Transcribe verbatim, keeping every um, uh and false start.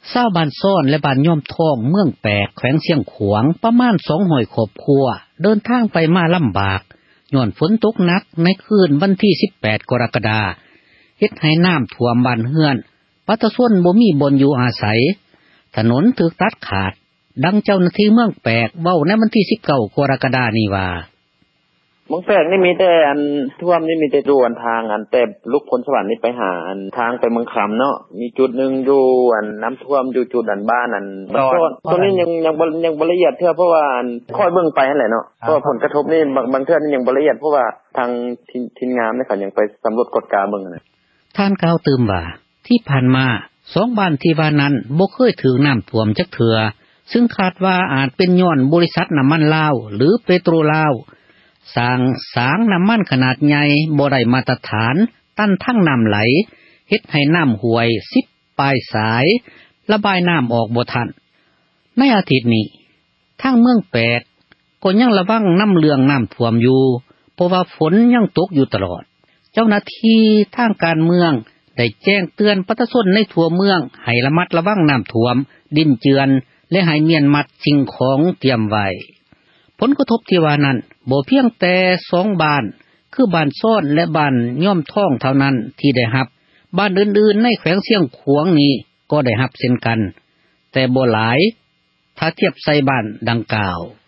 ชาวบ้านซ้อนและบ้านย่อมทองเมืองแปกแขวงเชียงขวางประมาณสองร้อยครอบครัวเดินทางไปมาลำบากย้อนฝนตกหนักในคืนวันที่สิบแปดกรกฎาคมเฮ็ดให้น้ำท่วมบ้านเรือนประชาชนบ่มีบ่อนอยู่อาศัยถนนถูกตัดขาดดังเจ้าหน้าที่เมืองแปกเว้าในวันที่สิบเก้ากรกฎาคมนี้ว่าเมืองแปกนี่มีแต่อันท่วมนี่มีแต่ดูอันทางอันแต่ลูกพลสวรรค์นี่ไปหาอันทางไปเมืองคำเนาะมีจุดนึงอยู่อันน้ำท่วมอยู่จุดอันบ้านอันตอนตอนนี้ยังยังบ่ยังบ่ละเอียดเท่าเพราะว่าอันค่อยเบิ่งไปนั่นแหละเนาะเพราะผลกระทบนี่บางบางเทื่อนี่ยังบ่ละเอียดเพราะว่าทางทีมทีมงานนี่เขายังไปสำรวจกฎกาเบิ่งน่ะท่านกล่าวเติมว่าที่ผ่านมาสองบ้านที่ว่านั้นบ่เคยถูกน้ำท่วมจักเทื่อซึ่งคาดว่าอาจเป็นย้อนบริษัทน้ำมันลาวหรือเปโตรลาวสร้างสางน้ำมันขนาดใหญ่บ่ได้มาตรฐานตั้นทั้งน้ำไหลเฮ็ดให้น้ำห้วยสิบปลายสายระบายน้ำออกบ่ทันในอาทิตย์นี้ทางเมืองแปกก็ยังระวังน้ำเรื่องน้ำท่วมอยู่เพราะว่าฝนยังตกอยู่ตลอดเจ้าหน้าที่ทางการเมืองได้แจ้งเตือนประชาชนในทั่วเมืองให้ระมัดระวังน้ำท่วมดินเจือนและให้เมียนมัดสิ่งของเตรียมไว้ผลกระทบที่ว่านั้นบ่เพียงแต่สองบ้านคือบ้านซ้อนและบ้านย่อมท่องเท่านั้นที่ได้รับบ้านอื่นๆในแขวงเชียงขวางนี้ก็ได้รับเช่นกันแต่บ่หลายถ้าเทียบใส่บ้านดังกล่าว